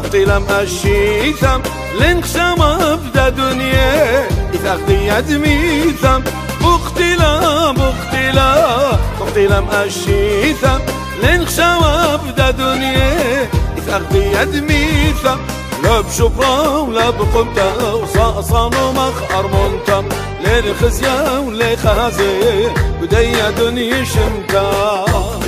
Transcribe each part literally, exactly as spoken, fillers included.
بقتلم الشيثم لنخشم ابدا دنيا يثاقدي يدميثم بقتلم بقتلم بقتلم الشيثم لنخشم ابدا دنيا يثاقدي يدميثم لا بشبرا ولا بقمتا وصاصان ومخ أرمونتا لين خزيا ولا خازي بدايا دنيا شمتا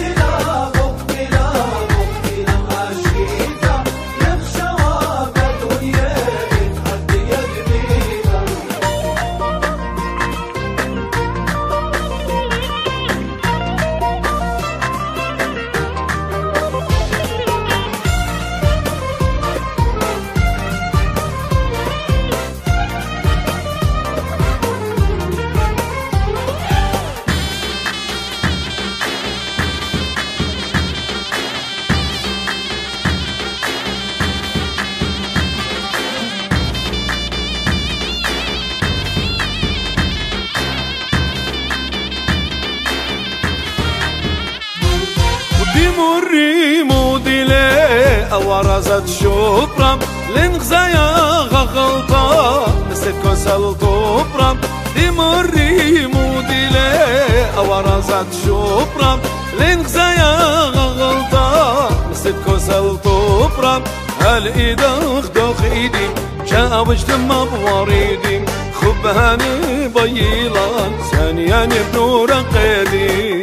مري موديلي أورزت شبرم لنغزايا غغلطا نسيتكو سلطبرم دي مري موديلي أورزت شبرم لنغزايا غغلطا نسيتكو سلطبرم هل إيدخ دوخ إيدي شاوجت مبوريدي خبهاني بيلان ثانيا بنور قيدي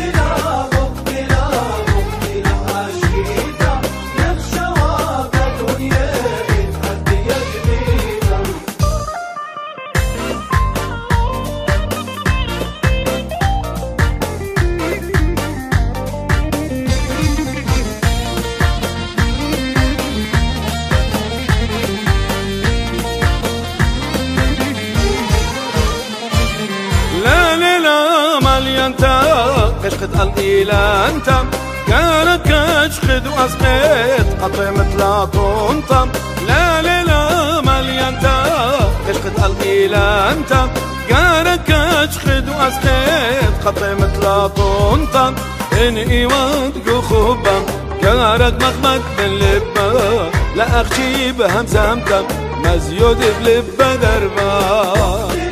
كشخد قلبي لانتم قالت كشخد واسقيت قطي مثل طنطم لا لا لا مليانتا كشخد قلبي لانتم قالت كشخد واسقيت قطي مثل طنطم إن إيوان خبم قالت مخمد باللبة لا أخشي بهم زمتم مزيود بلبة دربا